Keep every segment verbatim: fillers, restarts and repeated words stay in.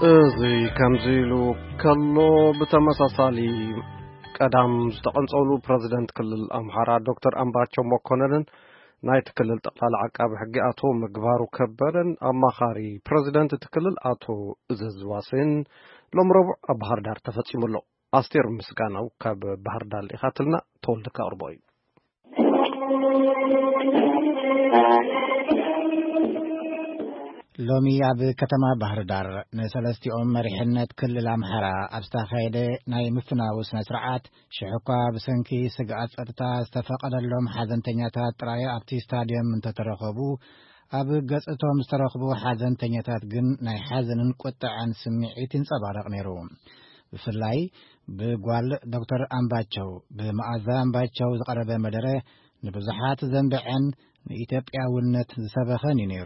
እዙይ ከምዚሉ ከሎ በተመሳሳሊ ቀዳም ዝተቀንጸሉ ፕሬዝዳንት ክልል አምሃራ ዶክተር አምባቸው መኮንንን ናይት ክልል ጠቅላላ ዓቃቢ ሕጊ አቶ ምግባሩ ከበደን አማኻሪ ፕሬዝዳንት ክልል አቶ እዘዝዋሴን ለምረብ ባህር ዳር ተፈጽሙሎ አስቴር ምስጋናው ካብ ባህር ዳር ኢኻትልና ተወልደካ አርባይ ሎሚ ኣብ ከተማ ባህር ዳር ንሰለስቲኦም መሪሕነት ክልል አምሃራ ኣብስታኻይደ ናይ ምፍናው ስነ ስርዓት ሽሕኳ ብሰንኪ ስግኣት ጸጥታ ዝተፈቀደሎም ሓዘንተኛታት ጥራይ ኣብቲ ስታድየም እንተተረኸቡ ኣብ ገጽቶም ዝተረኸቡ ሓዘንተኛታት ግን ናይ ሓዘንን ቁጥዕን ስምዒት ይንጸባረቕ ነይሩ። ብፍላይ ብጓል ዶክተር አምባቸው ብመዓዛ አምባቸው ዝቀረበ መደረ ንብዙሓት ዘንብዐን ንኢትዮጵያውነት ዝሰበኸን ነይሩ።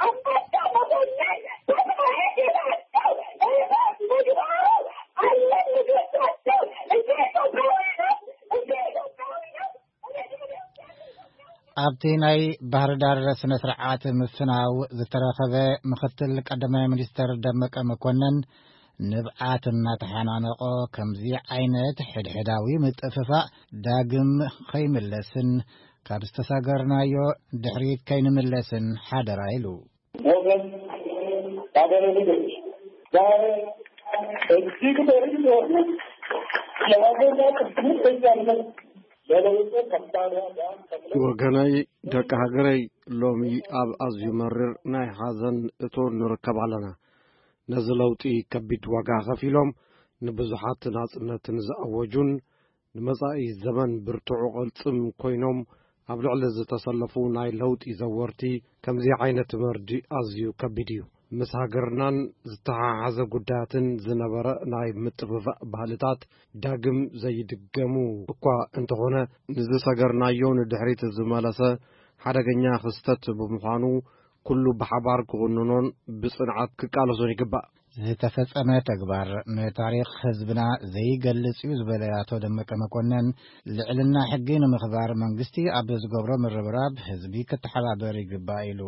ኣብቲ ናይ ባህር ዳር ስነ ስርዓት ምፍናው ዝተረኸበ ምክትል ቀዳማይ ሚኒስተር ደመቀ መኮንን ንብዓት እናተሓናነቆ ከምዚ ዓይነት ሕድሕዳዊ ምጥፍፋእ ዳግም ከይምለስን ካብ ዝተሳገርናዮ ድሕሪት ከይንምለስን ሓደራ ኢሉ ወገን ባደረሉ ዛሬ እጅግ በርግዶ ለወገን ተስፋ ወገናይ ደቂ ሃገረይ ሎሚ ኣብ ኣዝዩ መሪር ናይ ሓዘን እቶ ንርከብ ኣለና ነዚ ለውጢ ከቢድ ዋጋ ከፊሎም ንብዙሓት ናጽነትን ዝኣወጁን ንመጻኢ ዘመን ብርቱዕ ቅልጽም ኮይኖም ኣብ ልዕሊ ዝተሰለፉ ናይ ለውጢ ዘወርቲ ከምዚ ዓይነት መርዲ ኣዝዩ ከቢድ እዩ። ምስ ሃገርናን ዝተሓሓዘ ጉዳያትን ዝነበረ ናይ ምጥፍፋእ ባህልታት ዳግም ዘይድገሙ እኳ እንተኾነ ንዝሰገርናዮ ንድሕሪት ዝመለሰ ሓደገኛ ክስተት ብምዃኑ ኩሉ ብሓባር ክቕንኖን ብጽንዓት ክቃለሶን ይግባእ። ዝተፈጸመ ተግባር ንታሪኽ ህዝብና ዘይገልጽ እዩ ዝበለ አቶ ደመቀ መኮንን ልዕልና ሕጊ ንምኽባር መንግስቲ ኣብ ዝገብሮ ምርብራብ ህዝቢ ክትሓባበር ይግባእ ኢሉ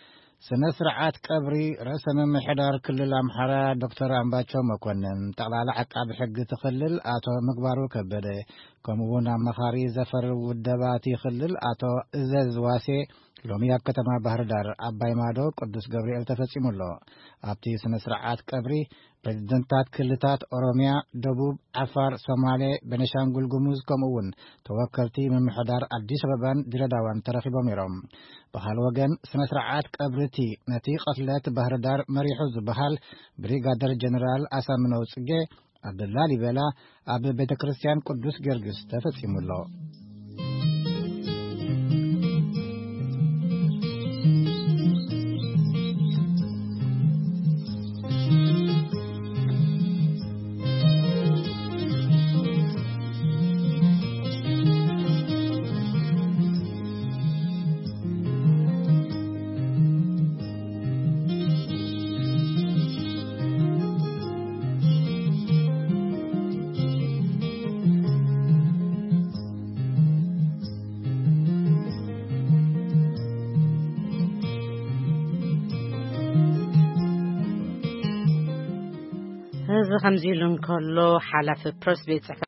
ስነ ስርዓት ቀብሪ ርእሰ ምምሕዳር ክልል አምሃራ ዶክተር አምባቸው መኮንን ጠቅላላ ዓቃቢ ሕጊ ትክልል አቶ ምግባሩ ከበደ ከምኡውን አማኻሪ ዘፈር ውደባት ክልል አቶ እዘዝዋሴ ሎሚ ኣብ ከተማ ባህር ዳር አባይ ማዶ ቅዱስ ገብርኤል ተፈጺሙሎ። ኣብቲ ስነ ስርዓት ቀብሪ ፕሬዝደንታት ክልታት ኦሮሚያ፣ ደቡብ፣ ዓፋር፣ ሶማሌ፣ ቤኒሻንጉል ጉሙዝ ከምኡውን ተወከልቲ ምምሕዳር አዲስ አበባን ድሬዳዋን ተረኺቦም ነይሮም። ባህል ወገን ስነ ስርዓት ቀብርቲ ነቲ ቅትለት ባህር ዳር መሪሑ ዝበሃል ብሪጋደር ጀነራል አሳምነው ጽጌ ኣብ ላሊበላ ኣብ ቤተ ክርስቲያን ቅዱስ ጊዮርጊስ ተፈጺሙሎ። هذا خمسين كله حلف برس بيت